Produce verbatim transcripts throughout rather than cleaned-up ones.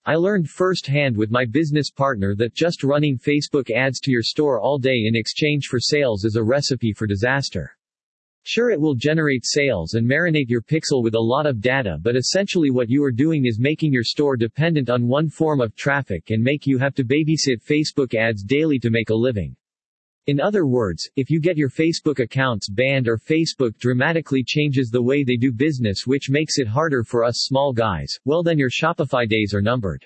I learned firsthand with my business partner that just running Facebook ads to your store all day in exchange for sales is a recipe for disaster. Sure, it will generate sales and marinate your pixel with a lot of data, but essentially what you are doing is making your store dependent on one form of traffic and make you have to babysit Facebook ads daily to make a living. In other words, if you get your Facebook accounts banned or Facebook dramatically changes the way they do business, which makes it harder for us small guys, well then your Shopify days are numbered.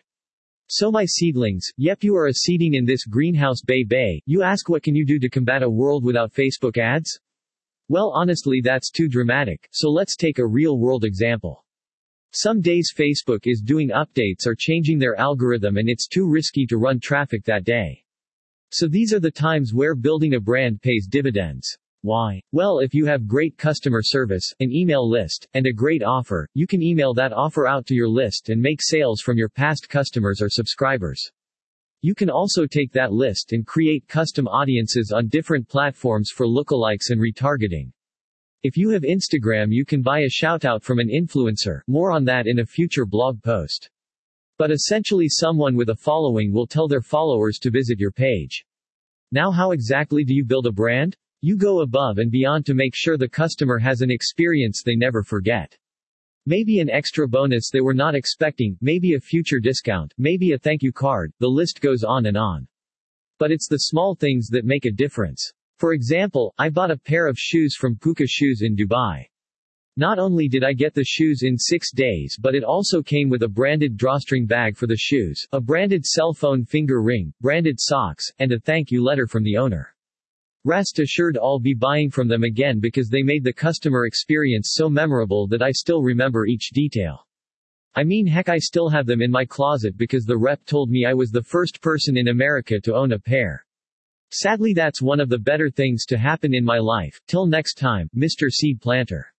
So my seedlings, yep, you are a seeding in this greenhouse, bay bay. You ask, what can you do to combat a world without Facebook ads? Well, honestly, that's too dramatic, so let's take a real-world example. Some days Facebook is doing updates or changing their algorithm and it's too risky to run traffic that day. So these are the times where building a brand pays dividends. Why? Well, if you have great customer service, an email list, and a great offer, you can email that offer out to your list and make sales from your past customers or subscribers. You can also take that list and create custom audiences on different platforms for lookalikes and retargeting. If you have Instagram, you can buy a shoutout from an influencer, more on that in a future blog post. But essentially someone with a following will tell their followers to visit your page. Now how exactly do you build a brand? You go above and beyond to make sure the customer has an experience they never forget. Maybe an extra bonus they were not expecting, maybe a future discount, maybe a thank you card, the list goes on and on. But it's the small things that make a difference. For example, I bought a pair of shoes from Puka Shoes in Dubai. Not only did I get the shoes in six days, but it also came with a branded drawstring bag for the shoes, a branded cell phone finger ring, branded socks, and a thank you letter from the owner. Rest assured I'll be buying from them again because they made the customer experience so memorable that I still remember each detail. I mean, heck, I still have them in my closet because the rep told me I was the first person in America to own a pair. Sadly, that's one of the better things to happen in my life. Till next time, Mister Seed Planter.